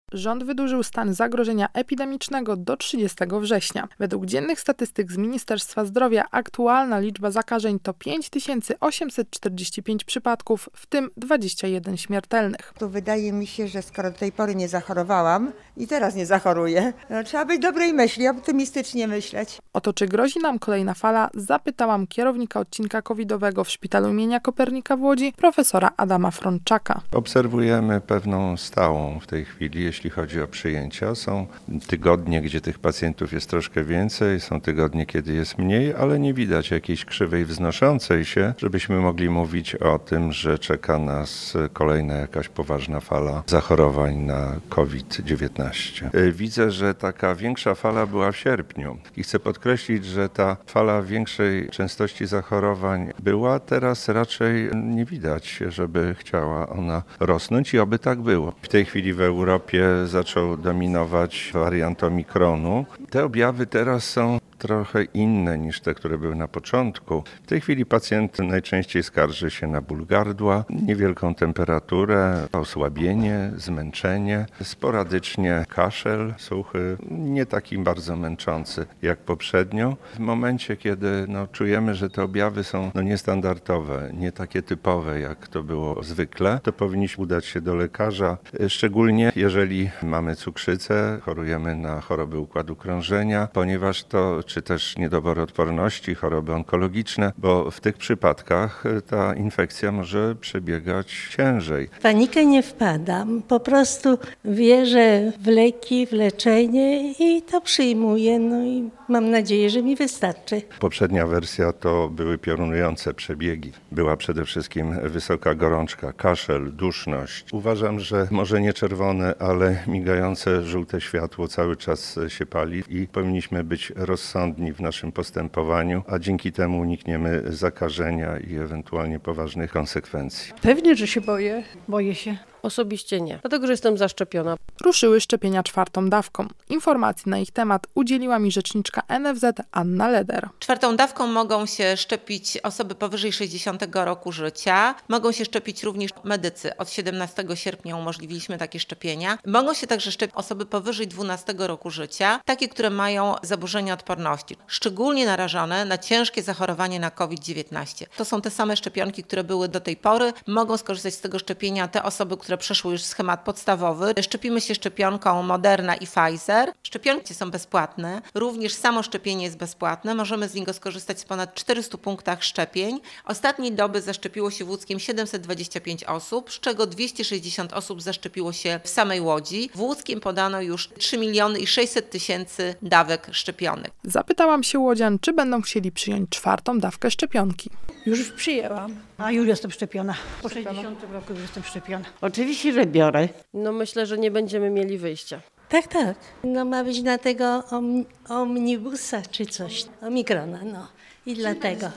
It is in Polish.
Rząd wydłużył stan zagrożenia epidemicznego do 30 września. Według dziennych statystyk z Ministerstwa Zdrowia aktualna liczba zakażeń to 5845 przypadków, w tym 21 śmiertelnych. To wydaje mi się, że skoro do tej pory nie zachorowałam i teraz nie zachoruję, trzeba być dobrej myśli, optymistycznie myśleć. O to, czy grozi nam kolejna fala, zapytałam kierownika odcinka covidowego w Szpitalu im. Kopernika w Łodzi, profesora Adama Frączaka. Obserwujemy pewną stałą w tej chwili, jeśli chodzi o przyjęcia. Są tygodnie, gdzie tych pacjentów jest troszkę więcej, są tygodnie, kiedy jest mniej, ale nie widać jakiejś krzywej wznoszącej się, żebyśmy mogli mówić o tym, że czeka nas kolejna jakaś poważna fala zachorowań na COVID-19. Widzę, że taka większa fala była w sierpniu i chcę podkreślić, że ta fala większej częstości zachorowań była, teraz raczej nie widać, żeby chciała ona rosnąć i oby tak było. W tej chwili w Europie zaczął dominować wariant omikronu. Te objawy teraz są trochę inne niż te, które były na początku. W tej chwili pacjent najczęściej skarży się na ból gardła, niewielką temperaturę, osłabienie, zmęczenie, sporadycznie kaszel suchy, nie taki bardzo męczący jak poprzednio. W momencie, kiedy czujemy, że te objawy są niestandardowe, nie takie typowe jak to było zwykle, to powinniśmy udać się do lekarza, szczególnie jeżeli mamy cukrzycę, chorujemy na choroby układu krążenia, ponieważ to czy też niedobory odporności, choroby onkologiczne, bo w tych przypadkach ta infekcja może przebiegać ciężej. W panikę nie wpadam, po prostu wierzę w leki, w leczenie i to przyjmuję, i mam nadzieję, że mi wystarczy. Poprzednia wersja to były piorunujące przebiegi. Była przede wszystkim wysoka gorączka, kaszel, duszność. Uważam, że może nie czerwone, ale migające żółte światło cały czas się pali i powinniśmy być rozsądni w naszym postępowaniu, a dzięki temu unikniemy zakażenia i ewentualnie poważnych konsekwencji. Pewnie, że się boję. Boję się. Osobiście nie, dlatego że jestem zaszczepiona. Ruszyły szczepienia 4. dawką. Informacji na ich temat udzieliła mi rzeczniczka NFZ Anna Leder. 4. dawką mogą się szczepić osoby powyżej 60 roku życia. Mogą się szczepić również medycy. Od 17 sierpnia umożliwiliśmy takie szczepienia. Mogą się także szczepić osoby powyżej 12 roku życia, takie, które mają zaburzenia odporności, szczególnie narażone na ciężkie zachorowanie na COVID-19. To są te same szczepionki, które były do tej pory. Mogą skorzystać z tego szczepienia te osoby, które przeszły już schemat podstawowy. Szczepimy się szczepionką Moderna i Pfizer. Szczepionki są bezpłatne. Również samo szczepienie jest bezpłatne. Możemy z niego skorzystać w ponad 400 punktach szczepień. Ostatniej doby zaszczepiło się w Łódzkiem 725 osób, z czego 260 osób zaszczepiło się w samej Łodzi. W Łódzkiem podano już 3 600 000 dawek szczepionek. Zapytałam się łodzian, czy będą chcieli przyjąć 4. dawkę szczepionki. Już przyjęłam. A już jestem szczepiona. Po 60 roku już jestem szczepiona. Oczywiście, że biorę. Myślę, że nie będziemy mieli wyjścia. Tak. Ma być na tego omnibusa czy coś, omikrona, i dlatego.